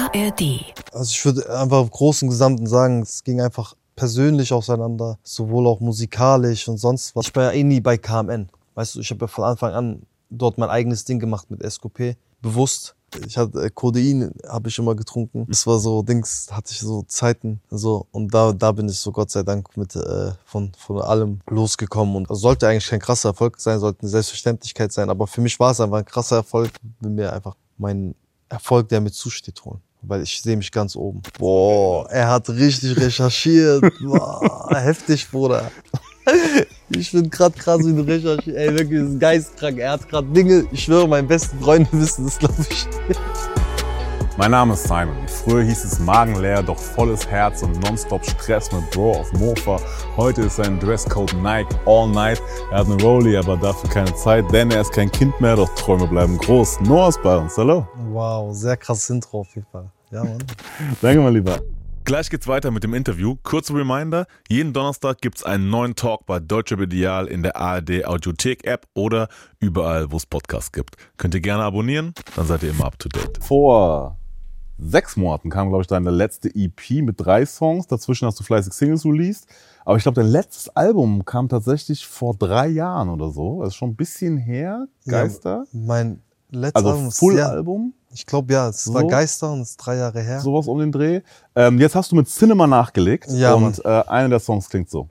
ARD. Also ich würde einfach im Großen und Gesamten sagen, es ging einfach persönlich auseinander, sowohl auch musikalisch und sonst was. Ich war ja eh nie bei KMN. Weißt du, ich habe ja von Anfang an dort mein eigenes Ding gemacht mit SQP. Bewusst. Ich hatte Codein, habe ich immer getrunken. Das war so Dings, hatte ich so Zeiten so, und da bin ich so Gott sei Dank mit von allem losgekommen, und also sollte eigentlich kein krasser Erfolg sein, sollte eine Selbstverständlichkeit sein, aber für mich war es einfach ein krasser Erfolg. Ich will mir einfach meinen Erfolg, der mir zusteht, holen, weil ich sehe mich ganz oben. Boah, er hat richtig recherchiert. Boah, heftig, Bruder. Ich bin grad krass wie ein Recherchier. Ey, wirklich, das ist geistkrank. Er hat grad Dinge, ich schwöre, meine besten Freunde wissen das, glaube ich nicht. Mein Name ist Simon. Früher hieß es magenleer, doch volles Herz und nonstop Stress mit Bro auf Mofa. Heute ist sein Dresscode Nike All Night. Er hat eine Rollie, aber dafür keine Zeit, denn er ist kein Kind mehr, doch Träume bleiben groß. Noah ist bei uns. Hallo. Wow, sehr krasses Intro auf jeden Fall. Ja, Mann. Danke, mein Lieber. Gleich geht's weiter mit dem Interview. Kurzer Reminder, jeden Donnerstag gibt's einen neuen Talk bei Deutsche Ideal in der ARD Audiothek App oder überall, wo es Podcasts gibt. Könnt ihr gerne abonnieren, dann seid ihr immer up to date. Vor 6 Monaten kam, glaube ich, deine letzte EP mit 3 Songs. Dazwischen hast du fleißig Singles released. Aber ich glaube, dein letztes Album kam tatsächlich vor 3 Jahren oder so. Das ist schon ein bisschen her. Geister. Ja, mein letztes Album ist Full-Album. Ich glaube, ja, es war Geister und es ist 3 Jahre her. Sowas um den Dreh. Jetzt hast du mit Cinema nachgelegt. Ja, und einer der Songs klingt so.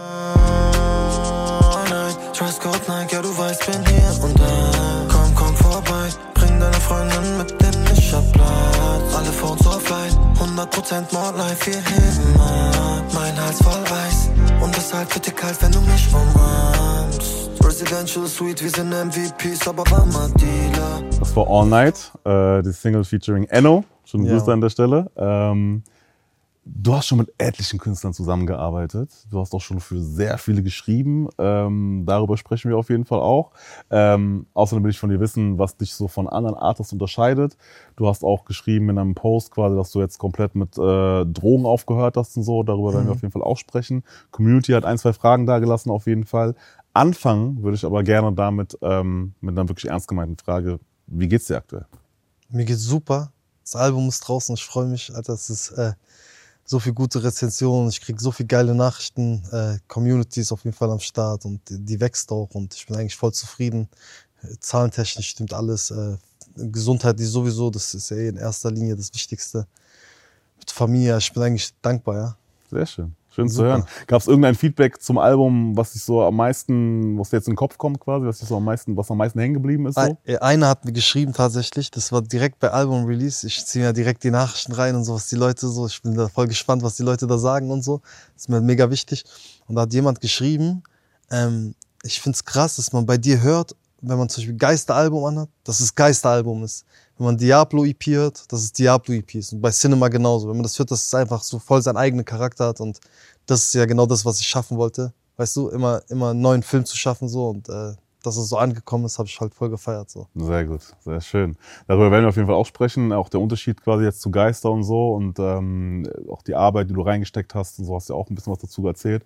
Dresscode Nike, ja du weißt, bin hier und komm vorbei. Bring deine Freundin mit, denn ich hab Platz. Alle Phones offline, 100% more life hierhin. Mein Hals voll Eis und deshalb wird dir kalt, wenn du mich umarmst. Residential Suite, wir sind MVPs, aber war mal Dealer. Das war All Night, die Single featuring Enno. Schönen Grüße an der Stelle. Du hast schon mit etlichen Künstlern zusammengearbeitet. Du hast auch schon für sehr viele geschrieben. Darüber sprechen wir auf jeden Fall auch. Außerdem will ich von dir wissen, was dich so von anderen Artists unterscheidet. Du hast auch geschrieben in einem Post quasi, dass du jetzt komplett mit Drogen aufgehört hast und so. Darüber werden wir auf jeden Fall auch sprechen. Community hat 1, 2 Fragen dagelassen auf jeden Fall. Anfangen würde ich aber gerne damit mit einer wirklich ernst gemeinten Frage. Wie geht's dir aktuell? Mir geht's super. Das Album ist draußen. Ich freue mich, Alter. Es ist so viel gute Rezensionen. Ich kriege so viel geile Nachrichten. Community ist auf jeden Fall am Start und die wächst auch. Und ich bin eigentlich voll zufrieden. Zahlentechnisch stimmt alles. Gesundheit ist sowieso, das ist ja in erster Linie das Wichtigste. Mit Familie, ich bin eigentlich dankbar, ja. Sehr schön. Schön zu hören. Gab es irgendein Feedback zum Album, was dich so am meisten, was dir jetzt in den Kopf kommt quasi, was am meisten hängen geblieben ist? So? Einer hat mir geschrieben tatsächlich, das war direkt bei Album-Release. Ich ziehe ja direkt die Nachrichten rein und so, was die Leute so, ich bin da voll gespannt, was die Leute da sagen und so. Das ist mir mega wichtig. Und da hat jemand geschrieben, ich find's krass, dass man bei dir hört, wenn man zum Beispiel Geister-Album anhat, dass es Geister-Album ist. Wenn man Diablo-EP hört, dass es Diablo-EP ist. Und bei Cinema genauso. Wenn man das hört, dass es einfach so voll seinen eigenen Charakter hat. Und das ist ja genau das, was ich schaffen wollte. Weißt du, immer einen neuen Film zu schaffen so. Und dass es so angekommen ist, habe ich halt voll gefeiert. So. Sehr gut, sehr schön. Darüber werden wir auf jeden Fall auch sprechen. Auch der Unterschied quasi jetzt zu Geister und so. Und auch die Arbeit, die du reingesteckt hast und so, hast du ja auch ein bisschen was dazu erzählt.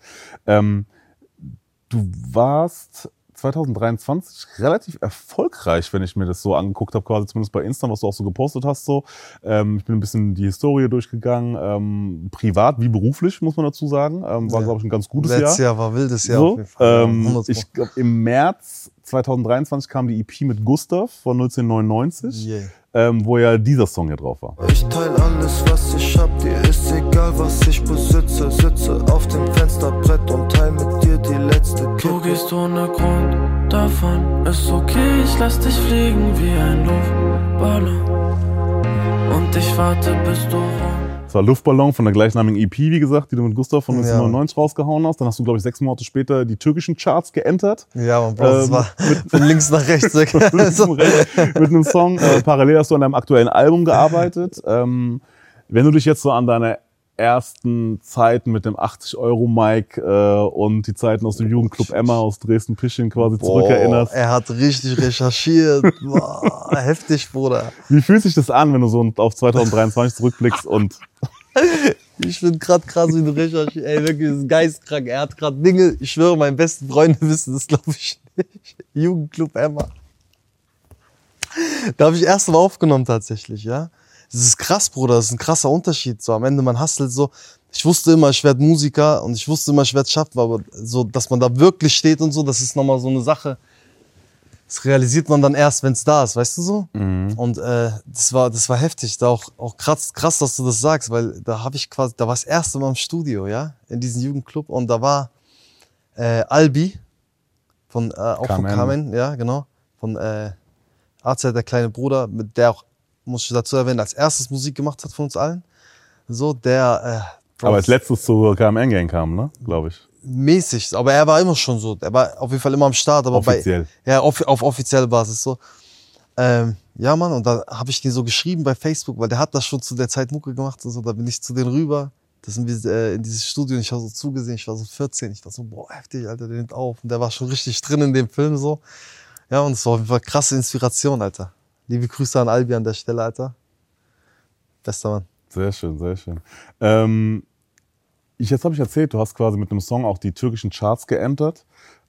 Du warst 2023 relativ erfolgreich, wenn ich mir das so angeguckt habe, quasi zumindest bei Insta, was du auch so gepostet hast. So. Ich bin ein bisschen die Historie durchgegangen, privat wie beruflich, muss man dazu sagen. War, glaube ich, ein ganz gutes Jahr. Letztes Jahr war wildes Jahr so, auf jeden Fall. Ich glaube, im März 2023 kam die EP mit Gustav von 1999, wo ja dieser Song hier drauf war. Ich teile alles, was ich hab, dir ist egal, was ich besitze. Sitze auf dem Fensterbrett und teil mit dir die letzte Kippe. Du gehst ohne Grund davon, ist okay, ich lass dich fliegen wie ein Luftballon. Und ich warte, bis du Das war Luftballon von der gleichnamigen EP, wie gesagt, die du mit Gustav von 1999 rausgehauen hast. Dann hast du, glaube ich, 6 Monate später die türkischen Charts geentert. Ja, man, Bro, das war von links nach rechts. Mit einem Song. Parallel hast du an deinem aktuellen Album gearbeitet. Wenn du dich jetzt so an deine ersten Zeiten mit dem 80-Euro-Mic und die Zeiten aus dem Jugendclub Emma aus Dresden-Pisching quasi zurückerinnerst. Er hat richtig recherchiert. Boah, heftig, Bruder. Wie fühlt sich das an, wenn du so auf 2023 zurückblickst und... Ich bin grad krass wie ein Recherchier. Ey, wirklich, das ist geistkrank. Er hat grad Dinge, ich schwöre, meine besten Freunde wissen das, glaube ich nicht. Jugendclub Emma. Da habe ich erst mal aufgenommen tatsächlich, ja. Das ist krass, Bruder, das ist ein krasser Unterschied. So am Ende, man hustelt so. Ich wusste immer, ich werde Musiker und ich wusste immer, ich werde es schaffen, aber so, dass man da wirklich steht und so, das ist nochmal so eine Sache. Das realisiert man dann erst, wenn es da ist, weißt du so? Und das war heftig, da auch krass, dass du das sagst, weil da war das erste Mal im Studio, ja, in diesem Jugendclub und da war Albi von auch von Carmen, ja genau, von AZ, der kleine Bruder, mit der auch, muss ich dazu erwähnen, als erstes Musik gemacht hat von uns allen. So, der aber als letztes zur KMN Gang kam, ne, glaube ich. Mäßig, aber er war immer schon so. Er war auf jeden Fall immer am Start. Aber offiziell. Auf offizielle Basis so. Ja, Mann, und da habe ich den so geschrieben bei Facebook, weil der hat das schon zu der Zeit Mucke gemacht und so. Da bin ich zu denen rüber. Da sind wir in dieses Studio und ich habe so zugesehen. Ich war so 14. Ich war so, boah, heftig, Alter, der nimmt auf. Und der war schon richtig drin in dem Film so. Ja, und es war auf jeden Fall krasse Inspiration, Alter. Liebe Grüße an Albi an der Stelle, Alter. Bester Mann. Sehr schön, sehr schön. Jetzt habe ich erzählt, du hast quasi mit einem Song auch die türkischen Charts geentert.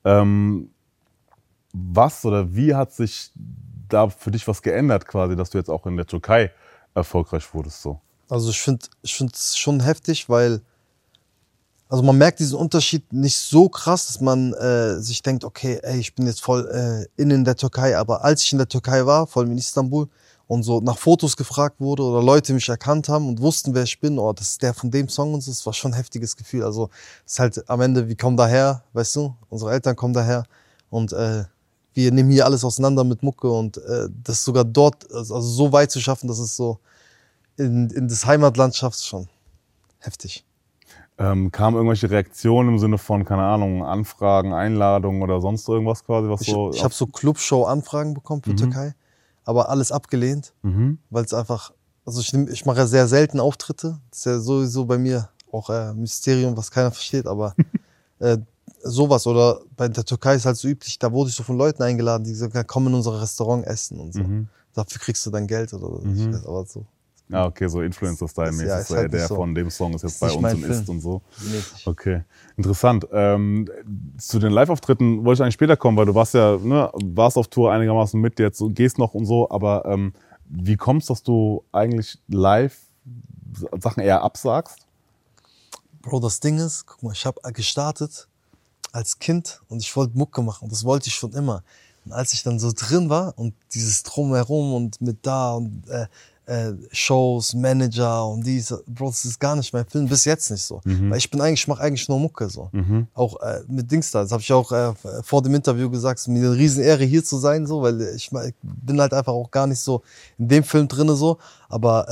Was oder wie hat sich da für dich was geändert quasi, dass du jetzt auch in der Türkei erfolgreich wurdest? So? Also ich finde es schon heftig, weil also man merkt diesen Unterschied nicht so krass, dass man sich denkt, okay, ey, ich bin jetzt voll in der Türkei. Aber als ich in der Türkei war, vor allem in Istanbul, und so nach Fotos gefragt wurde oder Leute mich erkannt haben und wussten, wer ich bin, oh, das ist der von dem Song und so, das war schon ein heftiges Gefühl. Also es ist halt am Ende, wir kommen daher, weißt du, unsere Eltern kommen daher und wir nehmen hier alles auseinander mit Mucke und das sogar dort, also so weit zu schaffen, dass es so in das Heimatland schafft, schon heftig. Kamen irgendwelche Reaktionen im Sinne von, keine Ahnung, Anfragen, Einladungen oder sonst irgendwas quasi? Was ich habe so Clubshow-Anfragen bekommen für Türkei. Aber alles abgelehnt, weil es einfach, also ich mache ja sehr selten Auftritte. Das ist ja sowieso bei mir auch ein Mysterium, was keiner versteht, aber sowas. Oder bei der Türkei ist halt so üblich, da wurde ich so von Leuten eingeladen, die gesagt haben, komm in unser Restaurant essen und so. Dafür kriegst du dann Geld oder ich weiß, aber so. Ah, okay, so Influencer-Style-mäßig. Ja, so, halt der so. Von dem Song ist jetzt bei uns und isst und so. Mäßig. Okay, interessant. Zu den Live-Auftritten wollte ich eigentlich später kommen, weil du warst ja, ne, warst auf Tour einigermaßen mit, jetzt gehst noch und so, aber wie kommst du, dass du eigentlich live Sachen eher absagst? Bro, das Ding ist, guck mal, ich habe gestartet als Kind und ich wollte Mucke machen, das wollte ich schon immer. Und als ich dann so drin war und dieses Drumherum und mit da und Shows, Manager und dies, Bro, das ist gar nicht mein Film, bis jetzt nicht so. Weil ich mache eigentlich nur Mucke so. Auch mit Dings da, das habe ich auch vor dem Interview gesagt, es ist mir eine riesen Ehre hier zu sein, so, weil ich bin halt einfach auch gar nicht so in dem Film drinne so, aber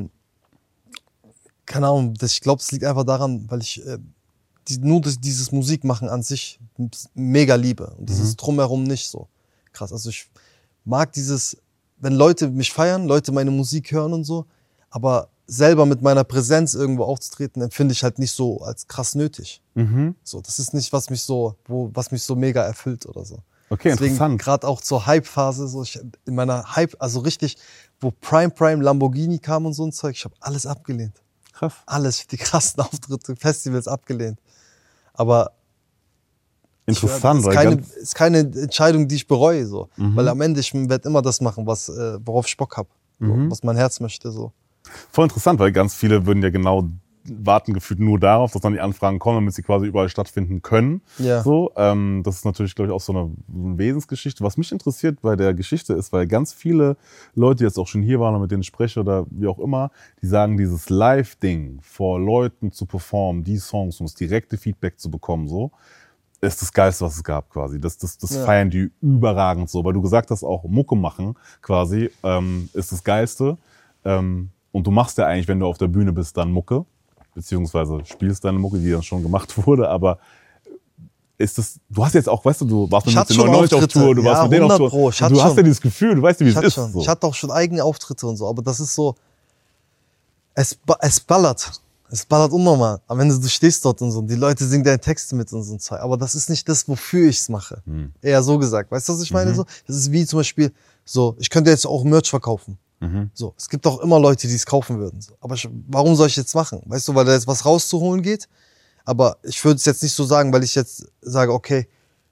keine Ahnung, ich glaube, es liegt einfach daran, weil ich dieses Musikmachen an sich mega liebe und dieses Drumherum nicht so krass. Also ich mag dieses, wenn Leute mich feiern, Leute meine Musik hören und so, aber selber mit meiner Präsenz irgendwo aufzutreten, empfinde ich halt nicht so als krass nötig. So, das ist nicht, was mich so mega erfüllt oder so. Okay, deswegen interessant. Gerade auch zur Hype-Phase, so in meiner Hype, also richtig, wo Prime Lamborghini kam und so ein Zeug, ich habe alles abgelehnt. Krass. Alles, die krassen Auftritte, Festivals abgelehnt. Aber interessant, ist keine Entscheidung, die ich bereue, so. Weil am Ende, ich werde immer das machen, worauf ich Bock habe, was mein Herz möchte, so. Voll interessant, weil ganz viele würden ja genau warten gefühlt nur darauf, dass dann die Anfragen kommen, damit sie quasi überall stattfinden können. Ja. So, das ist natürlich, glaube ich, auch so eine Wesensgeschichte. Was mich interessiert bei der Geschichte ist, weil ganz viele Leute, die jetzt auch schon hier waren und mit denen ich spreche oder wie auch immer, die sagen, dieses Live-Ding vor Leuten zu performen, die Songs, um das direkte Feedback zu bekommen, so, ist das Geilste, was es gab quasi. Das feiern die überragend so, weil du gesagt hast, auch Mucke machen quasi ist das Geilste. Und du machst ja eigentlich, wenn du auf der Bühne bist, dann Mucke, beziehungsweise spielst deine Mucke, die dann schon gemacht wurde, aber ist das, du hast jetzt auch, weißt du warst mit den 99 auf Tour, du warst mit denen auf Tour, du hast ja dieses Gefühl, du weißt ja, wie es ist. So. Ich hatte auch schon eigene Auftritte und so, aber das ist so, es ballert. Es ballert unnormal. Am Ende, du stehst dort und so, und die Leute singen deine Texte mit und so ein Zeug. Aber das ist nicht das, wofür ich es mache. Eher so gesagt. Weißt du, was ich meine? So, das ist wie zum Beispiel, so, ich könnte jetzt auch Merch verkaufen. So, es gibt auch immer Leute, die es kaufen würden. So. Aber warum soll ich jetzt machen? Weißt du, weil da jetzt was rauszuholen geht? Aber ich würde es jetzt nicht so sagen, weil ich jetzt sage, okay,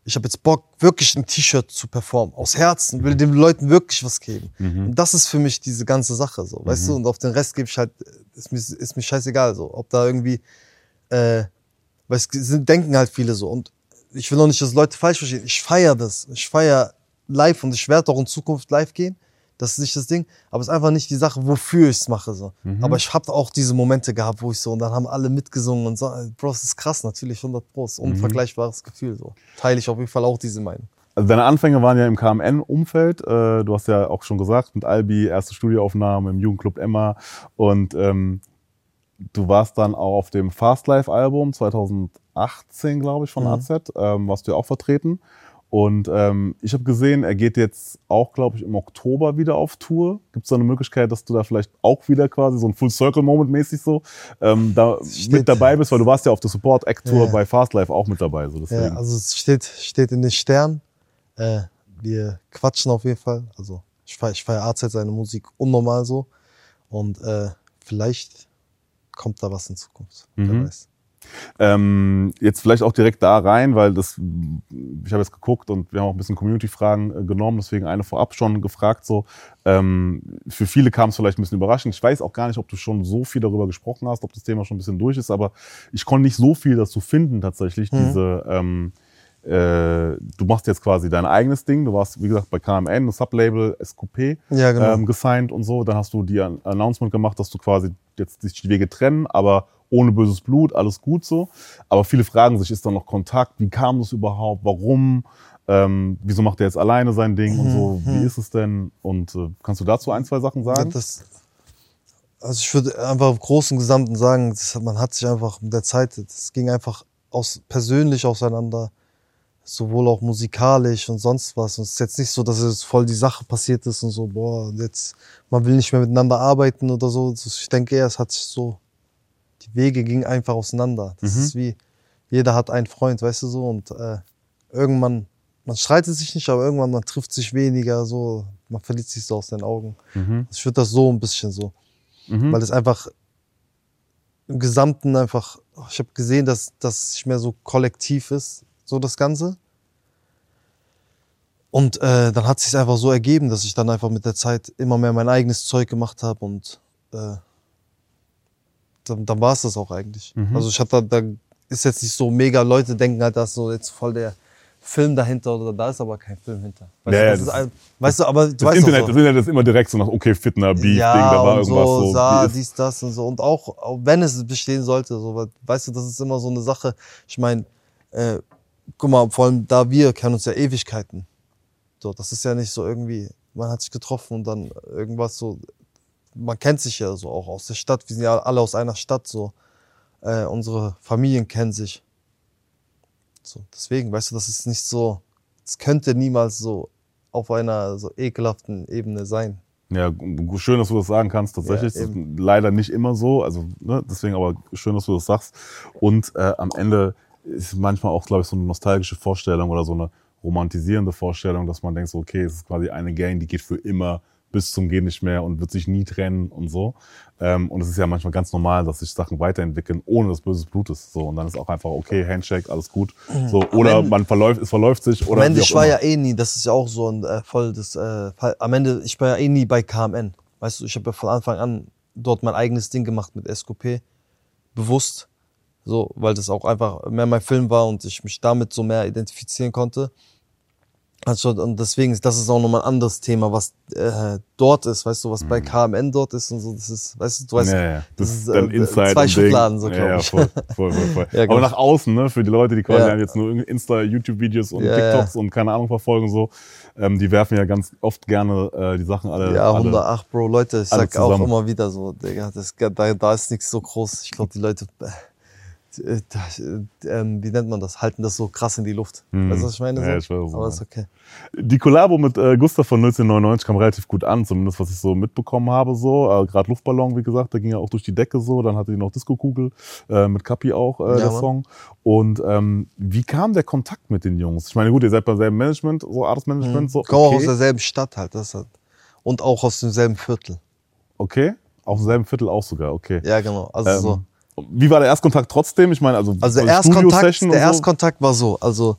ich habe jetzt Bock, wirklich ein T-Shirt zu performen, aus Herzen, will den Leuten wirklich was geben. Und das ist für mich diese ganze Sache, so, weißt du, und auf den Rest gebe ich halt, ist mir scheißegal, so, ob da irgendwie, weil denken halt viele so, und ich will auch nicht, dass Leute falsch verstehen, ich feiere das, ich feiere live und ich werde auch in Zukunft live gehen, das ist nicht das Ding, aber es ist einfach nicht die Sache, wofür ich es mache, so. Aber ich habe auch diese Momente gehabt, wo ich so, und dann haben alle mitgesungen und so, Bro, das ist krass, natürlich, 100%, unvergleichbares Gefühl, so. Teile ich auf jeden Fall auch diese Meinung. Also deine Anfänge waren ja im KMN-Umfeld. Du hast ja auch schon gesagt, mit Albi, erste Studioaufnahme im Jugendclub Emma. Und du warst dann auch auf dem Fast Life-Album 2018, glaube ich, von AZ, warst du ja auch vertreten. Und ich habe gesehen, er geht jetzt auch, glaube ich, im Oktober wieder auf Tour. Gibt es da eine Möglichkeit, dass du da vielleicht auch wieder quasi so ein Full-Circle-Moment mäßig so da mit dabei bist? Weil du warst ja auf der Support-Act-Tour bei Fast Life auch mit dabei. So deswegen. Ja, also es steht in den Sternen. Wir quatschen auf jeden Fall. Also ich feiere AZ seine Musik unnormal so. Und vielleicht kommt da was in Zukunft. Wer weiß. Jetzt vielleicht auch direkt da rein, weil ich habe jetzt geguckt und wir haben auch ein bisschen Community-Fragen genommen, deswegen eine vorab schon gefragt. So, für viele kam es vielleicht ein bisschen überraschend. Ich weiß auch gar nicht, ob du schon so viel darüber gesprochen hast, ob das Thema schon ein bisschen durch ist, aber ich konnte nicht so viel dazu finden tatsächlich. Du machst jetzt quasi dein eigenes Ding. Du warst, wie gesagt, bei KMN, das Sublabel SQP, gesigned und so. Dann hast du die Announcement gemacht, dass du quasi jetzt sich die Wege trennen, aber ohne böses Blut, alles gut so. Aber viele fragen sich, ist da noch Kontakt? Wie kam das überhaupt? Warum? Wieso macht er jetzt alleine sein Ding und so? Wie ist es denn? Und kannst du dazu ein, zwei Sachen sagen? Ja, also ich würde einfach im Großen und Gesamten sagen, man hat sich einfach mit der Zeit, es ging einfach persönlich auseinander, sowohl auch musikalisch und sonst was. Und es ist jetzt nicht so, dass es voll die Sache passiert ist und so, boah, jetzt, man will nicht mehr miteinander arbeiten oder so. Ich denke eher, es hat sich so, die Wege gingen einfach auseinander. Das ist wie, jeder hat einen Freund, weißt du so, und irgendwann, man streitet sich nicht, aber irgendwann, man trifft sich weniger, so, man verliert sich so aus den Augen. Ich würde das so ein bisschen so, weil es einfach im Gesamten einfach, ich habe gesehen, dass es nicht mehr so kollektiv ist, so das Ganze. Und dann hat es sich einfach so ergeben, dass ich dann einfach mit der Zeit immer mehr mein eigenes Zeug gemacht habe und dann war es das auch eigentlich. Also da ist jetzt nicht so mega, Leute denken halt, da ist so jetzt voll der Film dahinter oder da ist aber kein Film hinter. Weißt du, aber du weißt Internet, so. Das Internet ist immer direkt so nach, okay, Fitner, Beef, ja, Ding, da war und irgendwas so. Dies, das und so. Und auch wenn es bestehen sollte, so, weißt du, das ist immer so eine Sache. Ich meine, guck mal, vor allem da wir kennen uns ja Ewigkeiten. So, das ist ja nicht so irgendwie, man hat sich getroffen und dann irgendwas so, man kennt sich ja so auch aus der Stadt, wir sind ja alle aus einer Stadt so, unsere Familien kennen sich. So, deswegen, weißt du, das ist nicht so, es könnte niemals so auf einer so ekelhaften Ebene sein. Ja, schön, dass du das sagen kannst. Tatsächlich ist das leider nicht immer so, also deswegen aber schön, dass du das sagst. Und am Ende ist manchmal auch, glaube ich, so eine nostalgische Vorstellung oder so eine romantisierende Vorstellung, dass man denkt so, okay, es ist quasi eine Gang, die geht für immer bis zum Geht nicht mehr und wird sich nie trennen und so. Und es ist ja manchmal ganz normal, dass sich Sachen weiterentwickeln, ohne dass böses Blut ist. So, und dann ist auch einfach, okay, Handshake, alles gut. So, oder es verläuft sich. Oder am Ende, ich war ja eh nie, das ist ja auch so ein voll das Fall. Am Ende, ich war ja eh nie bei KMN. Weißt du, ich habe ja von Anfang an dort mein eigenes Ding gemacht mit SQP. Bewusst. So, weil das auch einfach mehr mein Film war und ich mich damit so mehr identifizieren konnte. Also, und deswegen, das ist auch nochmal ein anderes Thema, was dort ist, weißt du, was bei KMN dort ist und so, das ist, weißt du, du weißt, das ist dann Inside zwei Schubladen, so glaube ich. Voll. Ja, aber nach außen, ne, für die Leute, die quasi jetzt nur Insta, YouTube-Videos und TikToks und keine Ahnung verfolgen so, die werfen ja ganz oft gerne die Sachen alle. Ja, 108, Bro, Leute, ich sag auch zusammen. immer wieder so, Digga, da ist nichts so groß. Ich glaube, die Leute, wie nennt man das, halten das so krass in die Luft. Weißt du, was ich meine? So? Ja, ich weiß, aber ist okay. Die Kollabo mit Gustav von 1999 kam relativ gut an, zumindest was ich so mitbekommen habe. So. Gerade Luftballon, wie gesagt, der ging ja auch durch die Decke so. Dann hatte die noch Disco-Kugel, mit Kapi auch der Song. Und wie kam der Kontakt mit den Jungs? Ich meine, gut, ihr seid beim selben Management, so Artist-Management. So, Kommen auch aus derselben Stadt halt, das halt. Und auch aus demselben Viertel. Okay, aus demselben Viertel auch sogar, okay. Ja, genau. Also so. Wie war der Erstkontakt trotzdem? Ich meine, also der Erstkontakt war so. Also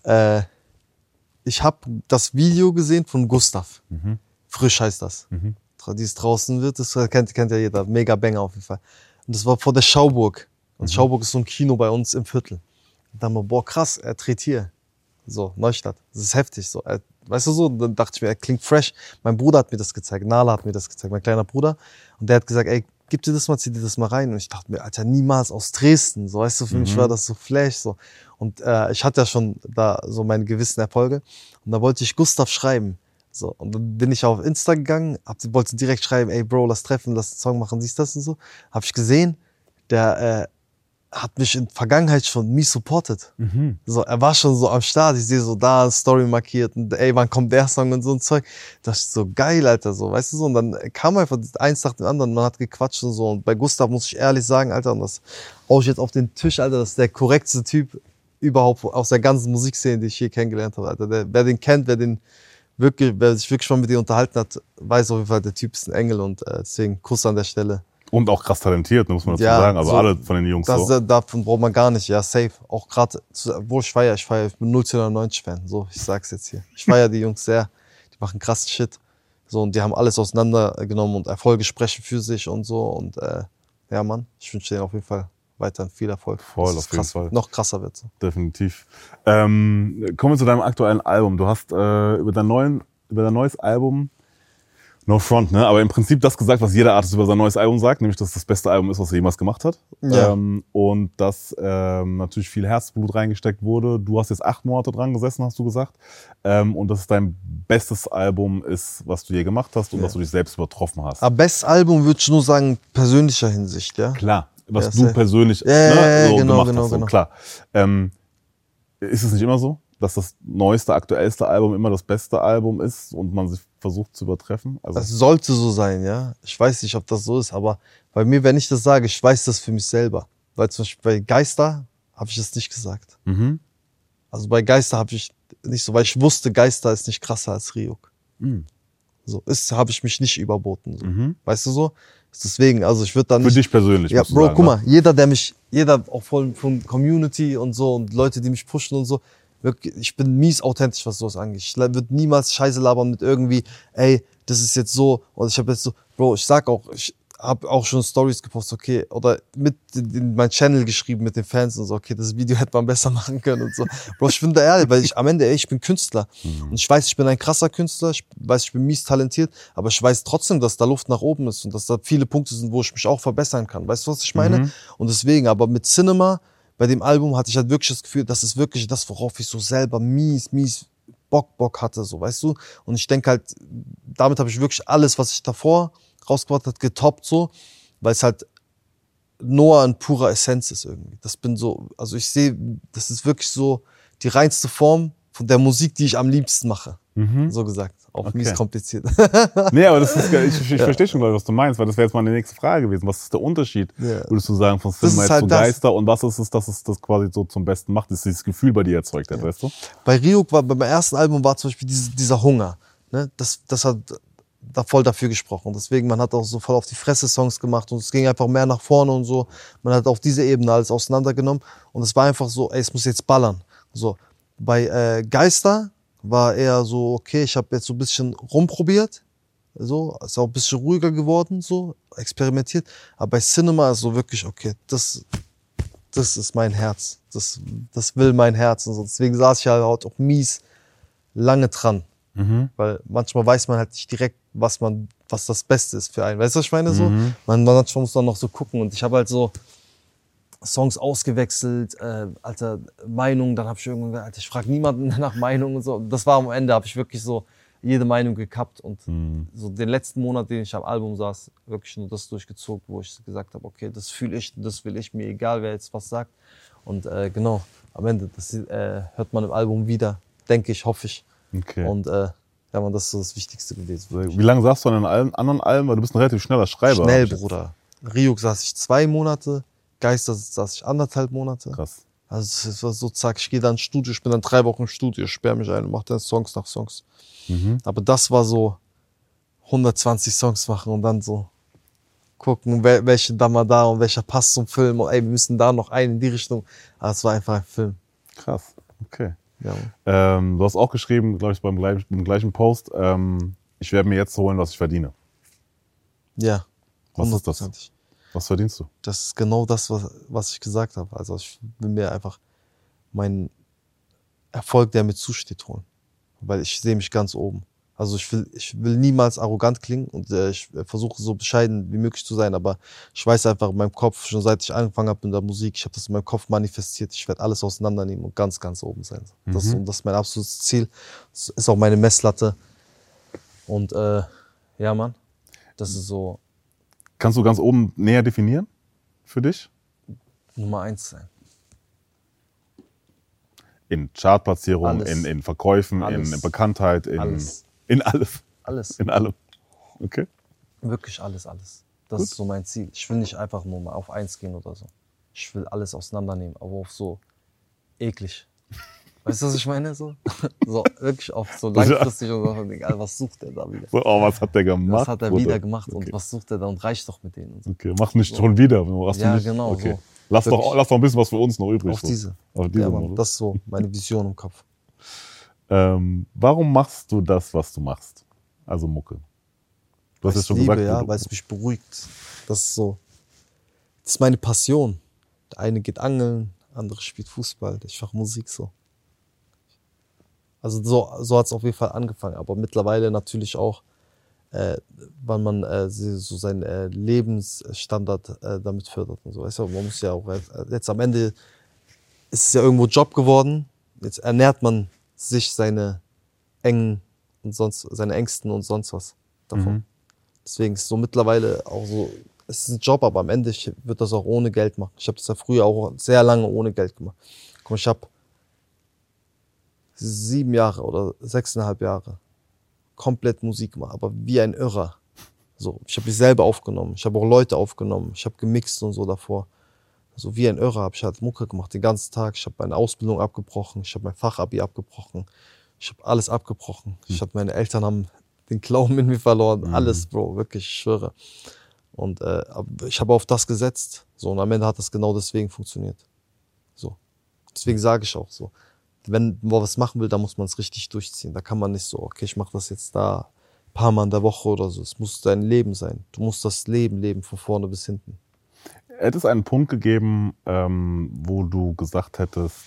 Ich habe das Video gesehen von Gustav. Mhm. Frisch heißt das. Mhm. Die es draußen wird, das kennt ja jeder. Mega Banger auf jeden Fall. Und das war vor der Schauburg. Und Schauburg ist so ein Kino bei uns im Viertel. Und dann war, boah, krass, er dreht hier. So, Neustadt. Das ist heftig. So. Weißt du so, dann dachte ich mir, er klingt fresh. Mein Bruder hat mir das gezeigt, Nala hat mir das gezeigt, mein kleiner Bruder. Und der hat gesagt, ey, gib dir das mal, zieh dir das mal rein. Und ich dachte mir, Alter, niemals aus Dresden. So, weißt du, für mich war das so Flash. So. Und ich hatte ja schon da so meine gewissen Erfolge. Und da wollte ich Gustav schreiben. So, und dann bin ich auf Insta gegangen, wollte direkt schreiben, ey Bro, lass treffen, lass einen Song machen, dies, das und so. Hab ich gesehen, der hat mich in der Vergangenheit schon mies supportet. Mhm. So, er war schon so am Start, ich sehe so da Story markiert und ey, wann kommt der Song und so ein Zeug. Das ist so geil, Alter, so, weißt du so. Und dann kam einfach eins nach dem anderen, man hat gequatscht und so. Und bei Gustav muss ich ehrlich sagen, Alter, und das hau ich jetzt auf den Tisch, Alter, das ist der korrekteste Typ überhaupt aus der ganzen Musikszene, die ich hier kennengelernt habe, Alter. Wer den kennt, wer sich wirklich schon mit dir unterhalten hat, weiß auf jeden Fall, der Typ ist ein Engel und deswegen Kuss an der Stelle. Und auch krass talentiert, muss man dazu sagen. Also so, alle von den Jungs so. Davon braucht man gar nicht, ja, safe. Auch gerade, wo ich bin 090-Fan, so, ich sag's jetzt hier. Ich feiere die Jungs sehr, die machen krassen Shit. So, und die haben alles auseinandergenommen und Erfolge sprechen für sich und so. Und ja, Mann, ich wünsche denen auf jeden Fall weiterhin viel Erfolg. Voll, auf jeden Fall. Noch krasser wird so. Definitiv. Kommen wir zu deinem aktuellen Album. Du hast über dein neues Album No Front, ne? Aber im Prinzip das gesagt, was jeder Artist über sein neues Album sagt, nämlich, dass es das beste Album ist, was er jemals gemacht hat. Ja. Und dass natürlich viel Herzblut reingesteckt wurde. Du hast jetzt 8 Monate dran gesessen, hast du gesagt. Und dass es dein bestes Album ist, was du je gemacht hast und dass du dich selbst übertroffen hast. Aber bestes Album würde ich nur sagen, persönlicher Hinsicht, ja? Klar, was ja, du persönlich so genau, gemacht hast. So, genau. klar. Ist es nicht immer so, dass das neueste, aktuellste Album immer das beste Album ist und man sich versucht zu übertreffen? Also das sollte so sein, ja. Ich weiß nicht, ob das so ist, aber bei mir, wenn ich das sage, ich weiß das für mich selber. Weil zum Beispiel bei Geister habe ich das nicht gesagt. Mhm. Also bei Geister habe ich nicht so, weil ich wusste, Geister ist nicht krasser als Ryuk. Mhm. So habe ich mich nicht überboten. So. Mhm. Weißt du so? Deswegen, also ich würde dann nicht... Für dich persönlich, ja, musst du Bro, sagen, guck mal, jeder auch von Community und so und Leute, die mich pushen und so, wirklich, ich bin mies authentisch, was sowas angeht. Ich würde niemals Scheiße labern mit irgendwie, ey, das ist jetzt so, und ich habe jetzt so, Bro, ich sag auch, ich habe auch schon Stories gepostet, okay, oder mit in mein Channel geschrieben mit den Fans und so, okay, das Video hätte man besser machen können und so. Bro, ich bin da ehrlich, weil ich am Ende, ey, ich bin Künstler. Und ich weiß, ich bin ein krasser Künstler, ich weiß, ich bin mies talentiert, aber ich weiß trotzdem, dass da Luft nach oben ist und dass da viele Punkte sind, wo ich mich auch verbessern kann. Weißt du, was ich meine? Und deswegen, aber mit Cinema, bei dem Album hatte ich halt wirklich das Gefühl, das ist wirklich das, worauf ich so selber mies Bock hatte, so, weißt du? Und ich denke halt, damit habe ich wirklich alles, was ich davor rausgebracht hat, getoppt so, weil es halt Noah in purer Essenz ist irgendwie. Das bin so, also ich sehe, das ist wirklich so die reinste Form von der Musik, die ich am liebsten mache. So gesagt. Auch mies kompliziert. Nee, aber das ist, ich verstehe schon, was du meinst, weil das wäre jetzt mal die nächste Frage gewesen. Was ist der Unterschied, würdest du sagen, von Cinema jetzt halt zu Geister und was ist es, dass es das quasi so zum Besten macht, dass dieses Gefühl bei dir erzeugt hat, weißt du? Bei Ryuk war, beim ersten Album war zum Beispiel dieser Hunger. Ne? Das hat da voll dafür gesprochen. Deswegen, man hat auch so voll auf die Fresse Songs gemacht und es ging einfach mehr nach vorne und so. Man hat auf diese Ebene alles auseinandergenommen und es war einfach so, ey, es muss jetzt ballern. So. Bei Geister war eher so, okay, ich habe jetzt so ein bisschen rumprobiert, so, ist auch ein bisschen ruhiger geworden, so, experimentiert. Aber bei Cinema ist so wirklich, okay, das ist mein Herz, das will mein Herz und so. Deswegen saß ich halt auch mies lange dran. Weil manchmal weiß man halt nicht direkt, was das Beste ist für einen. Weißt du, was ich meine? So? Manchmal muss man noch so gucken. Und ich habe halt so Songs ausgewechselt, Alter, Meinung. Dann habe ich irgendwann gesagt, Alter, ich frage niemanden nach Meinung und so. Das war am Ende, habe ich wirklich so jede Meinung gekappt. Und so den letzten Monat, den ich am Album saß, wirklich nur das durchgezogen, wo ich gesagt habe, okay, das fühle ich, das will ich, mir egal, wer jetzt was sagt. Und genau, am Ende, das hört man im Album wieder, denke ich, hoffe ich. Okay. Und ja, man, das ist so das Wichtigste gewesen. Wie lange saßt du an den anderen Alben? Weil du bist ein relativ schneller Schreiber. Schnell, Bruder. Ryuk saß ich 2 Monate, Geister saß ich 1,5 Monate. Krass. Also es war so, zack, ich gehe dann ins Studio, ich bin dann 3 Wochen im Studio, sperre mich ein und mache dann Songs nach Songs. Aber das war so 120 Songs machen und dann so gucken, welche da mal da und welcher passt zum Film. Und ey, wir müssen da noch einen in die Richtung. Aber es war einfach ein Film. Krass, okay. Ja. Du hast auch geschrieben, glaube ich, beim gleichen Post, ich werde mir jetzt holen, was ich verdiene. Ja. Was ist das? Was verdienst du? Das ist genau das, was ich gesagt habe. Also ich will mir einfach meinen Erfolg, der mir zusteht, holen. Weil ich sehe mich ganz oben. Also ich will niemals arrogant klingen und ich versuche so bescheiden wie möglich zu sein, aber ich weiß einfach in meinem Kopf, schon seit ich angefangen habe mit der Musik, ich habe das in meinem Kopf manifestiert, ich werde alles auseinandernehmen und ganz, ganz oben sein. Das ist mein absolutes Ziel. Das ist auch meine Messlatte. Und ja, Mann, das ist so Kannst du ganz oben näher definieren für dich? Nummer 1 sein. In Chartplatzierung, Alles. in Verkäufen, Alles. in Bekanntheit, Alles. in alles. Alles. In allem. Okay. Wirklich alles. Das ist so mein Ziel. Ich will nicht einfach nur mal auf 1 gehen oder so. Ich will alles auseinandernehmen, aber auf so eklig. Weißt du, was ich meine? So wirklich auf so langfristig und so, egal, was sucht der da wieder? Oh, was hat der gemacht? Was hat er wieder gemacht und was sucht er da und reicht doch mit denen? Und so. Okay, mach nicht schon wieder. Ja, genau. Okay. So. Lass doch ein bisschen was für uns noch übrig. Auf diese. Auf diese Ja, Mann, Modus. das ist so meine Vision im Kopf. Warum machst du das, was du machst? Also Mucke. Du hast Weil es schon ich liebe, gesagt. ja, weil es mich beruhigt. Das ist so. Das ist meine Passion. Der eine geht angeln, der andere spielt Fußball. Ich mache Musik so. Also so hat es auf jeden Fall angefangen. Aber mittlerweile natürlich auch, weil man so seinen Lebensstandard damit fördert und so. Weißt du, man muss ja auch, jetzt am Ende ist es ja irgendwo Job geworden. Jetzt ernährt man sich seine seine Ängsten und sonst was davon. Deswegen ist es so mittlerweile auch so, es ist ein Job, aber am Ende wird das auch ohne Geld machen. Ich habe das ja früher auch sehr lange ohne Geld gemacht. Guck mal, ich habe 7 Jahre oder 6,5 Jahre komplett Musik gemacht, aber wie ein Irrer. So, ich habe mich selber aufgenommen, ich habe auch Leute aufgenommen, ich habe gemixt und so davor. So wie ein Irrer habe ich halt Mucke gemacht den ganzen Tag. Ich habe meine Ausbildung abgebrochen, ich habe mein Fachabi abgebrochen, ich habe alles abgebrochen. Meine Eltern haben den Glauben in mir verloren, alles, Bro, wirklich, ich schwöre. Und ich habe auf das gesetzt. So, und am Ende hat das genau deswegen funktioniert. So. Deswegen sage ich auch so, wenn man was machen will, dann muss man es richtig durchziehen. Da kann man nicht so, okay, ich mache das jetzt da ein paar Mal in der Woche oder so. Es muss dein Leben sein. Du musst das leben von vorne bis hinten. Hätte es einen Punkt gegeben, wo du gesagt hättest,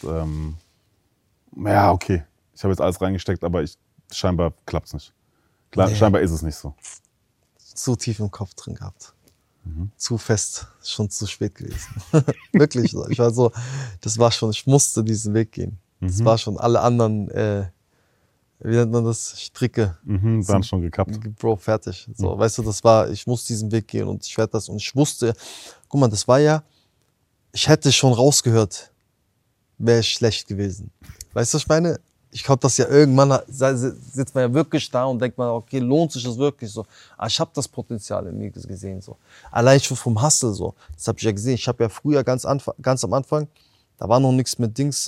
ja, okay, ich habe jetzt alles reingesteckt, aber scheinbar klappt es nicht. Nee. Scheinbar ist es nicht so. Zu tief im Kopf drin gehabt. Zu fest, schon zu spät gewesen. Wirklich so. Ich war so, das war schon, ich musste diesen Weg gehen. Das war schon, alle anderen, wie nennt man das, Stricke. Waren schon gekappt. Bro, fertig. So, weißt du, ich muss diesen Weg gehen und ich werde das. Und ich wusste, guck mal, das war ja, ich hätte schon rausgehört, wäre schlecht gewesen. Weißt du, was ich meine? Ich glaube, das ja irgendwann sitzt man ja wirklich da und denkt man, okay, lohnt sich das wirklich so? Aber ich habe das Potenzial in mir gesehen so. Allein schon vom Hustle so. Das habe ich ja gesehen. Ich habe ja früher ganz am Anfang, da war noch nichts mit Dings,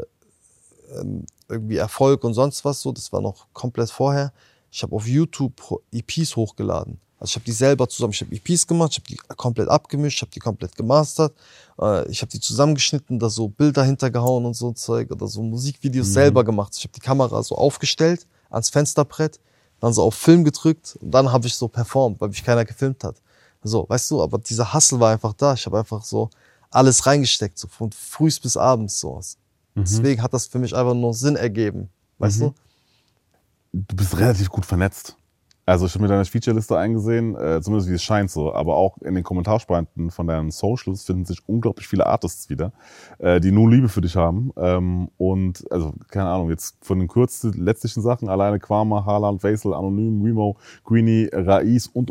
irgendwie Erfolg und sonst was so. Das war noch komplett vorher. Ich habe auf YouTube EPs hochgeladen. Also ich habe die selber zusammen, ich habe EPs gemacht, ich habe die komplett abgemischt, ich habe die komplett gemastert, ich habe die zusammengeschnitten, da so Bilder hintergehauen und so Zeug oder so Musikvideos selber gemacht. Ich habe die Kamera so aufgestellt ans Fensterbrett, dann so auf Film gedrückt und dann habe ich so performt, weil mich keiner gefilmt hat. So, weißt du, aber dieser Hustle war einfach da. Ich habe einfach so alles reingesteckt, so von frühs bis abends so. Deswegen hat das für mich einfach nur Sinn ergeben, weißt du? Du bist relativ gut vernetzt. Also ich habe mir deine Featureliste eingesehen, zumindest wie es scheint so, aber auch in den Kommentarspalten von deinen Socials finden sich unglaublich viele Artists wieder, die nur Liebe für dich haben. Und also, keine Ahnung, jetzt von den letztlichen Sachen, alleine Quama, Haaland, Faisal, Anonym, Remo, Greenie, Raiz und.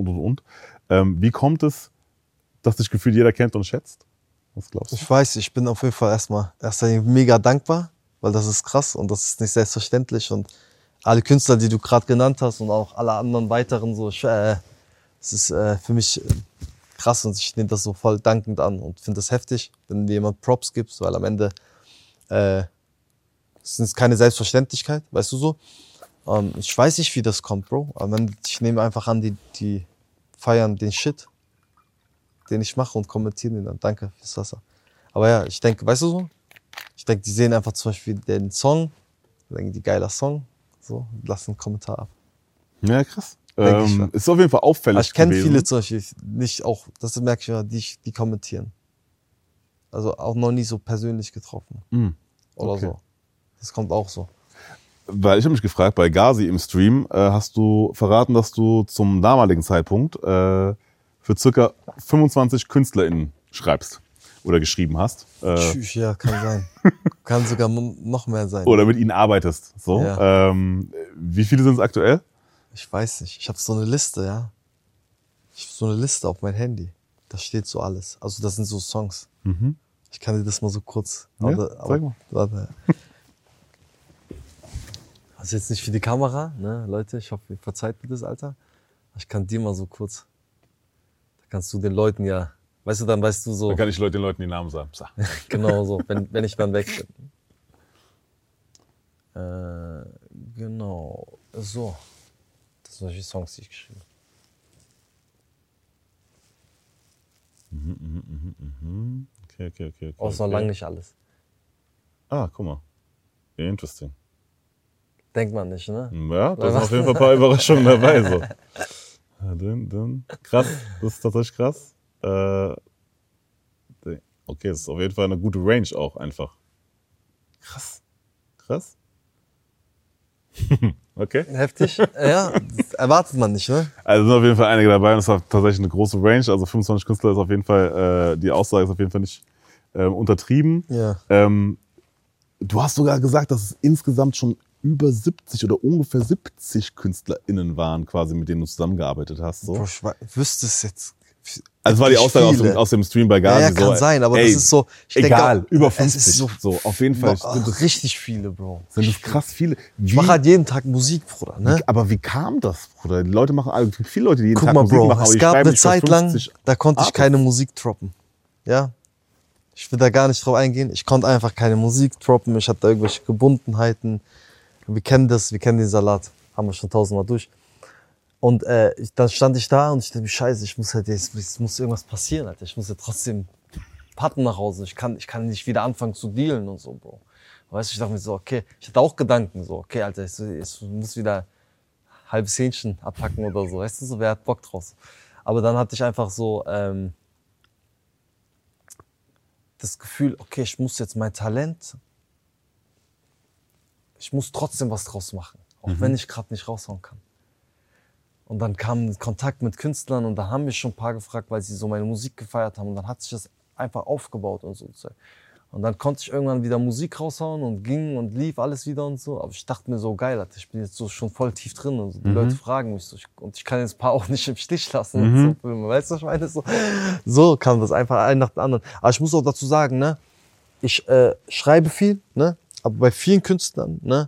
Wie kommt es, dass dich gefühlt jeder kennt und schätzt? Was glaubst du? Ich weiß, ich bin auf jeden Fall erstmal mega dankbar, weil das ist krass und das ist nicht selbstverständlich und alle Künstler, die du gerade genannt hast und auch alle anderen weiteren, so, es ist für mich krass und ich nehme das so voll dankend an und finde das heftig, wenn dir jemand Props gibt, weil am Ende es ist keine Selbstverständlichkeit, weißt du so. Ich weiß nicht, wie das kommt, Bro, aber ich nehme einfach an, die feiern den Shit, den ich mache und kommentieren ihn dann. Danke fürs Wasser. Aber ja, ich denke, weißt du so, Ich denke, die sehen einfach zum Beispiel den Song, denken die geiler Song, so, lassen einen Kommentar ab. Ja, krass. Ist auf jeden Fall auffällig. Aber ich kenne viele zum Beispiel nicht auch, das merke ich ja, die kommentieren. Also auch noch nie so persönlich getroffen. Oder okay. so. Das kommt auch so. Weil ich habe mich gefragt, bei Gazi im Stream hast du verraten, dass du zum damaligen Zeitpunkt für circa 25 KünstlerInnen schreibst oder geschrieben hast. Tschüss, ja, kann sein. Kann sogar noch mehr sein. Oder mit ihnen arbeitest. So. Ja. Wie viele sind es aktuell? Ich weiß nicht. Ich habe so eine Liste, ja. Ich habe so eine Liste auf mein Handy. Da steht so alles. Also das sind so Songs. Ich kann dir das mal so kurz... Ja, sag mal. Warte. Das ist jetzt nicht für die Kamera, ne, Leute. Ich hoffe, ihr verzeiht mir das, Alter. Ich kann dir mal so kurz... Da kannst du den Leuten ja... Weißt du, dann weißt du so... Dann kann ich den Leuten die Namen sagen. So. Genau so, wenn ich dann weg bin. Genau. So. Das sind solche Songs, die ich geschrieben habe. Okay. Auch noch lange nicht alles. Ah, guck mal. Interesting. Denkt man nicht, ne? Ja, da sind auf jeden Fall ein paar Überraschungen dabei. So. Krass, das ist tatsächlich krass. Okay, das ist auf jeden Fall eine gute Range auch einfach. Krass. Okay. Heftig. Ja, das erwartet man nicht, ne? Also sind auf jeden Fall einige dabei und es war tatsächlich eine große Range. Also 25 Künstler ist auf jeden Fall, die Aussage ist auf jeden Fall nicht untertrieben. Ja. Du hast sogar gesagt, dass es insgesamt schon über 70 oder ungefähr 70 KünstlerInnen waren, quasi, mit denen du zusammengearbeitet hast. So. Boah, ich wüsste es jetzt. Also war die Aussage aus dem Stream bei Gazi. Ja, kann so, sein, aber ey, das ist so... Ich egal, denke, über 50. Es ist so, auf jeden Fall. Sind das richtig viele, Bro. Sind das krass viele. Ich mache halt jeden Tag Musik, Bruder, ne? Aber wie kam das, Bruder? Die Leute machen, also viele Leute, die jeden Guck Tag mal, Musik Bro, machen, aber es die gab schreiben eine nicht für Zeit lang, 50 da konnte ich Artists. keine Musik droppen. Ja? Ich will da gar nicht drauf eingehen. Ich konnte einfach keine Musik droppen. Ich hatte irgendwelche Gebundenheiten. Wir kennen den Salat. Haben wir schon 1000-mal durch. Und dann stand ich da und ich dachte mir, scheiße, es muss irgendwas passieren, Alter. Ich muss ja trotzdem patten nach Hause. Ich kann nicht wieder anfangen zu dealen und so, Bro. Weißt du, ich dachte mir so, okay, ich hatte auch Gedanken so, okay, Alter, ich muss wieder halbes Hähnchen abpacken oder so. Weißt du, so, wer hat Bock draus? Aber dann hatte ich einfach so das Gefühl, okay, ich muss jetzt mein Talent, ich muss trotzdem was draus machen, auch wenn ich gerade nicht raushauen kann. Und dann kam Kontakt mit Künstlern und da haben mich schon ein paar gefragt, weil sie so meine Musik gefeiert haben. Und dann hat sich das einfach aufgebaut und so. Und dann konnte ich irgendwann wieder Musik raushauen und ging und lief alles wieder und so. Aber ich dachte mir so, geil, Alter, ich bin jetzt so schon voll tief drin und so. Die Leute fragen mich so. Und ich kann jetzt ein paar auch nicht im Stich lassen und so. Weißt du, was ich meine? So kam das einfach ein nach dem anderen. Aber ich muss auch dazu sagen, ne, ich schreibe viel, ne, aber bei vielen Künstlern, ne,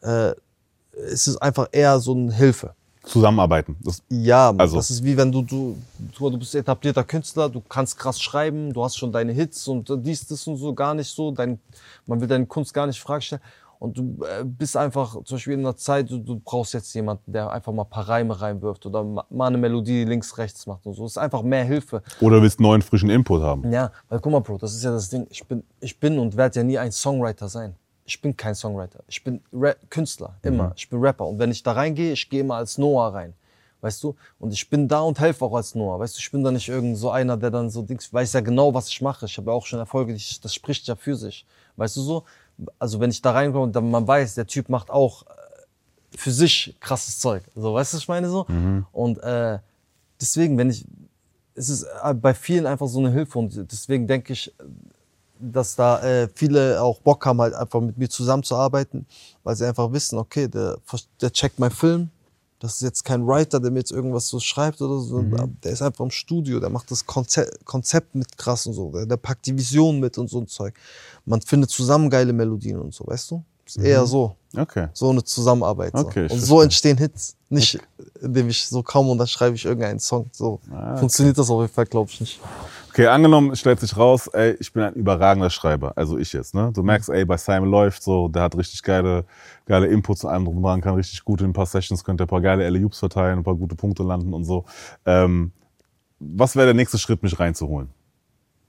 ist es einfach eher so eine Hilfe. Zusammenarbeiten. Ja, also. Das ist wie wenn du bist etablierter Künstler, du kannst krass schreiben, du hast schon deine Hits und das und so, gar nicht so. Man will deine Kunst gar nicht in Frage stellen. Und du bist einfach, zum Beispiel in einer Zeit, du brauchst jetzt jemanden, der einfach mal ein paar Reime reinwirft oder mal eine Melodie links, rechts macht und so. Das ist einfach mehr Hilfe. Oder willst neuen, frischen Input haben. Ja, weil guck mal, Bro, das ist ja das Ding. Ich bin und werde ja nie ein Songwriter sein. Ich bin kein Songwriter. Ich bin Künstler, immer. Ich bin Rapper. Und wenn ich da reingehe, ich gehe immer als Noah rein. Weißt du? Und ich bin da und helfe auch als Noah. Weißt du, ich bin da nicht irgend so einer, der dann so Dings, weiß ja genau, was ich mache. Ich habe ja auch schon Erfolge, das spricht ja für sich. Weißt du so? Also wenn ich da reinkomme und dann man weiß, der Typ macht auch für sich krasses Zeug. So, weißt du, was ich meine so? Und deswegen, es ist bei vielen einfach so eine Hilfe und deswegen denke ich, dass da viele auch Bock haben, halt einfach mit mir zusammenzuarbeiten, weil sie einfach wissen, okay, der checkt meinen Film, das ist jetzt kein Writer, der mir jetzt irgendwas so schreibt oder so, der ist einfach im Studio, der macht das Konzept mit krass und so, der packt die Vision mit und so ein Zeug. Man findet zusammen geile Melodien und so, weißt du? Ist eher so. Okay. So eine Zusammenarbeit. So. Okay, und so entstehen Hits. Nicht, indem ich so komme und dann schreibe ich irgendeinen Song. So funktioniert das auf jeden Fall, glaube ich, nicht. Okay, angenommen, stellt sich raus, ey, ich bin ein überragender Schreiber. Also ich jetzt, ne? Du merkst, ey, bei Simon läuft so, der hat richtig geile Inputs zu allem drum und dran, kann richtig gut in ein paar Sessions, könnte ein paar geile Alley-Oops verteilen, ein paar gute Punkte landen und so. Was wäre der nächste Schritt, mich reinzuholen?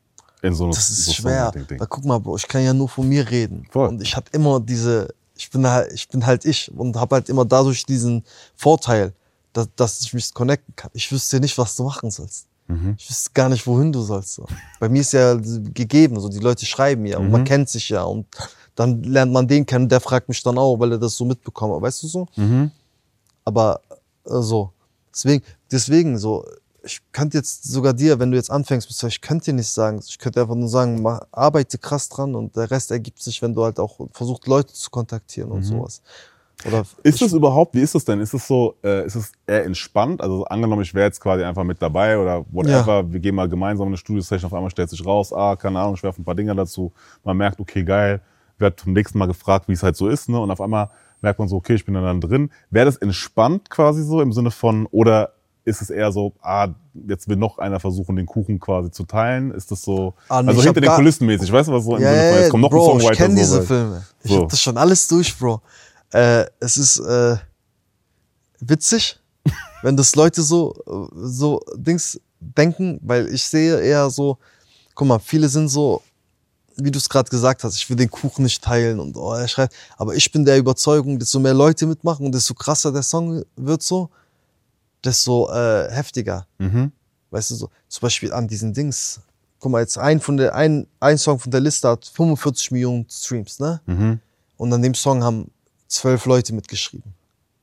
In so das ist so schwer. Songwriting-Ding. Weil guck mal, Bro, ich kann ja nur von mir reden. Voll. Und ich hatte immer ich bin halt ich und habe halt immer dadurch diesen Vorteil, dass ich mich connecten kann. Ich wüsste nicht, was du machen sollst. Ich wüsste gar nicht, wohin du sollst. So. Bei mir ist ja gegeben, so die Leute schreiben ja und man kennt sich ja und dann lernt man den kennen, der fragt mich dann auch, weil er das so mitbekommt, weißt du so? Aber so, deswegen so, ich könnte jetzt sogar dir, wenn du jetzt anfängst, ich könnte dir nicht sagen, ich könnte einfach nur sagen, arbeite krass dran und der Rest ergibt sich, wenn du halt auch versuchst, Leute zu kontaktieren und sowas. Oder ist das überhaupt, wie ist das denn? Ist es so, ist es eher entspannt? Also angenommen, ich wäre jetzt quasi einfach mit dabei oder whatever, wir gehen mal gemeinsam in eine Studio-Session, auf einmal stellt sich raus, keine Ahnung, ich werfe ein paar Dinge dazu, man merkt, okay, geil, wird zum nächsten Mal gefragt, wie es halt so ist, ne? Und auf einmal merkt man so, okay, ich bin dann drin. Wäre das entspannt quasi so im Sinne von, oder ist es eher so, jetzt will noch einer versuchen, den Kuchen quasi zu teilen? Ist das so, also hinter den Kulissen mäßig, weißt du, was so im Sinne von, jetzt kommt noch Bro, ein Songwriter. Ich kenne diese so, Filme. Ich so. hab das schon alles durch, Bro. Es ist witzig, wenn das Leute so Dings denken, weil ich sehe eher so, guck mal, viele sind so, wie du es gerade gesagt hast, ich will den Kuchen nicht teilen und er schreit, aber ich bin der Überzeugung, desto mehr Leute mitmachen und desto krasser der Song wird so, desto heftiger. Weißt du so, zum Beispiel an diesen Dings, guck mal, jetzt ein Song von der Liste hat 45 Millionen Streams, ne? Und an dem Song haben 12 Leute mitgeschrieben.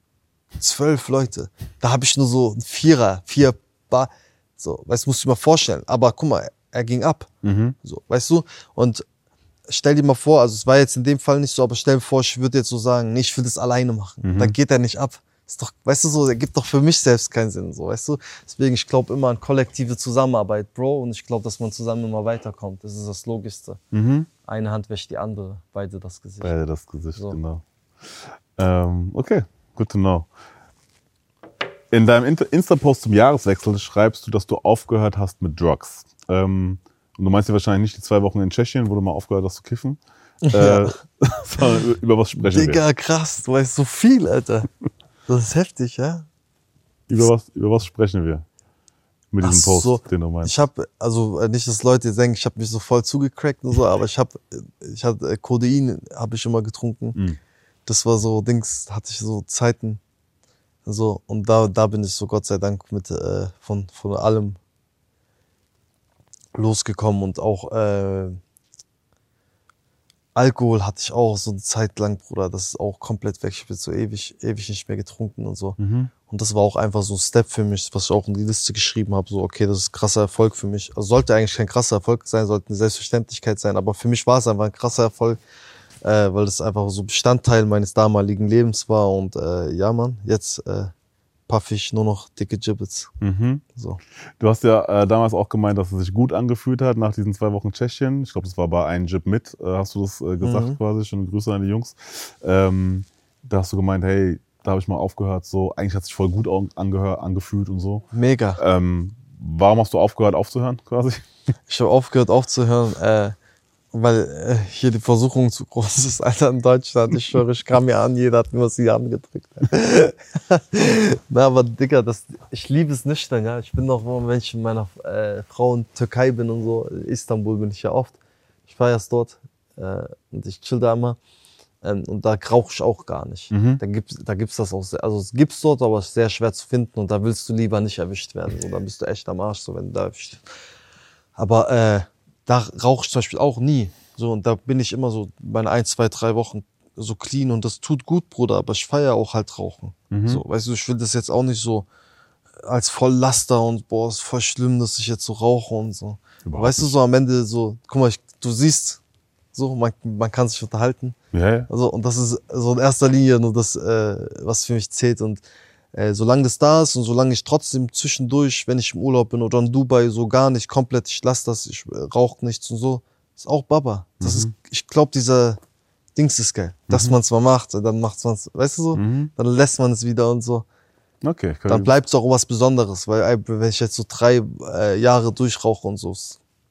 12 Leute. Da habe ich nur so ein 4 Bar. So, weißt du, musst du dir mal vorstellen. Aber guck mal, er ging ab. So, weißt du? Und stell dir mal vor, also es war jetzt in dem Fall nicht so, aber stell dir vor, ich würde jetzt so sagen, nee, ich will das alleine machen. Dann geht er nicht ab. Ist doch, weißt du so, der gibt doch für mich selbst keinen Sinn, so, weißt du? Deswegen, ich glaube immer an kollektive Zusammenarbeit, Bro, und ich glaube, dass man zusammen immer weiterkommt. Das ist das Logischste. Eine Hand wäscht die andere, beide das Gesicht. Beide das Gesicht, so. Genau. Okay, good to know. In deinem Insta-Post zum Jahreswechsel schreibst du, dass du aufgehört hast mit Drugs. Und du meinst ja wahrscheinlich nicht die 2 Wochen in Tschechien, wo du mal aufgehört hast zu kiffen. Sondern über was sprechen wir? Digga, krass, du weißt so viel, Alter. Das ist heftig, ja? Über was sprechen wir? Mit diesem Post, so, den du meinst. Ich habe, also nicht, dass Leute denken, ich habe mich so voll zugecrackt und so, aber ich hatte Codein, habe ich immer getrunken. Das war so Dings, hatte ich so Zeiten. So, und da bin ich so Gott sei Dank mit von allem losgekommen und auch Alkohol hatte ich auch so eine Zeit lang, Bruder, das ist auch komplett weg. Ich bin so ewig nicht mehr getrunken und so. Und das war auch einfach so ein Step für mich, was ich auch in die Liste geschrieben habe. So, okay, das ist ein krasser Erfolg für mich. Also sollte eigentlich kein krasser Erfolg sein, sollte eine Selbstverständlichkeit sein. Aber für mich war es einfach ein krasser Erfolg, weil das einfach so Bestandteil meines damaligen Lebens war. Und ja, Mann, jetzt puff ich nur noch dicke Gibbets. So. Du hast ja damals auch gemeint, dass es sich gut angefühlt hat nach diesen 2 Wochen Tschechien. Ich glaube, das war bei einem Jib mit, hast du das gesagt quasi. Schöne Grüße an die Jungs. Da hast du gemeint, hey, da habe ich mal aufgehört. So, eigentlich hat es sich voll gut angefühlt und so. Mega. Warum hast du aufgehört aufzuhören quasi? Ich habe aufgehört aufzuhören, weil hier die Versuchung zu groß ist, Alter, in Deutschland. Ich schwöre, ich kam mir an, jeder hat mir was hier angedrückt. Na, aber Digga, ich liebe es nüchtern, ja. Ich bin doch, wenn ich mit meiner Frau in Türkei bin und so, Istanbul bin ich ja oft. Ich fahre erst dort und ich chill da immer. Und da rauche ich auch gar nicht. Da gibt's das auch sehr, also es gibt's dort, aber es ist sehr schwer zu finden und da willst du lieber nicht erwischt werden. So, da bist du echt am Arsch, so wenn du da erwischt wirst. Aber da rauche ich zum Beispiel auch nie. So, und da bin ich immer so meine 1, 2, 3 Wochen so clean und das tut gut, Bruder, aber ich feiere auch halt Rauchen. So, weißt du, ich will das jetzt auch nicht so als voll Laster und boah, ist voll schlimm, dass ich jetzt so rauche und so. Weißt du, so am Ende so, guck mal, du siehst, so, man kann sich unterhalten. Ja. Also, und das ist so in erster Linie nur das, was für mich zählt. Und solange das da ist und solange ich trotzdem zwischendurch, wenn ich im Urlaub bin oder in Dubai, so gar nicht komplett, ich lasse das, ich rauche nichts und so, ist auch Baba. Das ist, ich glaube, dieser Dings ist geil. Dass man es mal macht, dann macht man es, weißt du so, dann lässt man es wieder und so. Okay. Dann bleibt es auch was Besonderes, weil wenn ich jetzt so 3 Jahre durchrauche und so,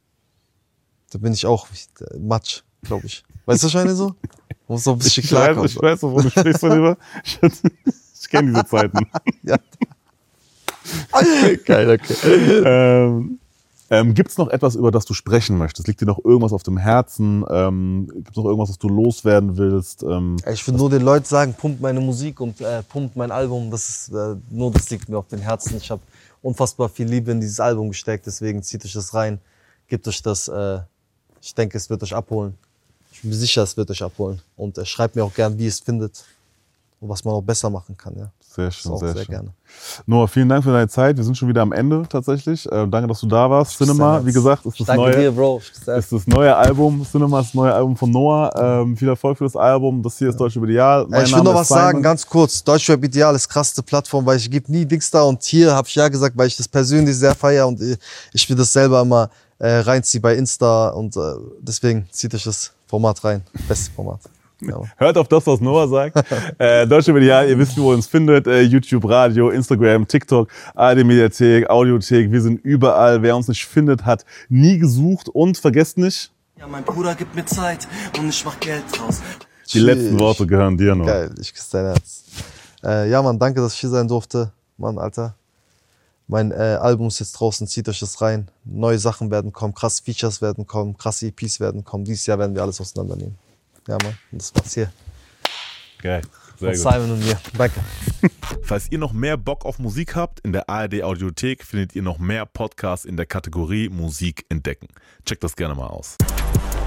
da bin ich auch Matsch, glaube ich. Weißt du, wahrscheinlich so? Muss so ein bisschen klarkommen. Ich weiß, wovon du sprichst, darüber. Ich kenne diese Zeiten. Ja. Geil, okay. Gibt es noch etwas, über das du sprechen möchtest? Liegt dir noch irgendwas auf dem Herzen? Gibt es noch irgendwas, was du loswerden willst? Ich will nur den Leuten sagen, pumpt meine Musik und pumpt mein Album. Das ist, nur das liegt mir auf dem Herzen. Ich habe unfassbar viel Liebe in dieses Album gesteckt, deswegen zieht euch das rein, gebt euch das. Ich denke, es wird euch abholen. Ich bin mir sicher, es wird euch abholen. Und schreibt mir auch gern, wie ihr es findet und was man auch besser machen kann. Ja. Sehr schön, sehr schön. Gerne. Noah, vielen Dank für deine Zeit. Wir sind schon wieder am Ende tatsächlich. Danke, dass du da warst. Cinema, wie gesagt, ist das neue Album. Cinema ist das neue Album von Noah. Viel Erfolg für das Album. Das hier ist Deutsche Ideal. Ich will noch was sagen, ganz kurz. Deutsche Ideal ist krasseste Plattform, weil ich gebe nie Dings da. Und hier habe ich ja gesagt, weil ich das persönlich sehr feiere und ich will das selber immer reinziehen bei Insta. Und deswegen zieht euch das Format rein. Bestes Format. Ja. Hört auf das, was Noah sagt. Deutsche Medial, ihr wisst, wo ihr uns findet. YouTube, Radio, Instagram, TikTok, ARD Mediathek, Audiothek. Wir sind überall. Wer uns nicht findet, hat nie gesucht. Und vergesst nicht... Ja, mein Bruder gibt mir Zeit und ich mach Geld draus. Die letzten Worte gehören dir noch. Geil, ich küsse dein Herz. Ja, Mann, danke, dass ich hier sein durfte. Mann, Alter. Mein Album ist jetzt draußen, zieht euch das rein. Neue Sachen werden kommen, krasse Features werden kommen, krasse EPs werden kommen. Dieses Jahr werden wir alles auseinandernehmen. Ja, Mann, und das war's hier. Geil, sehr gut. Simon und mir. Danke. Falls ihr noch mehr Bock auf Musik habt, in der ARD Audiothek findet ihr noch mehr Podcasts in der Kategorie Musik entdecken. Checkt das gerne mal aus.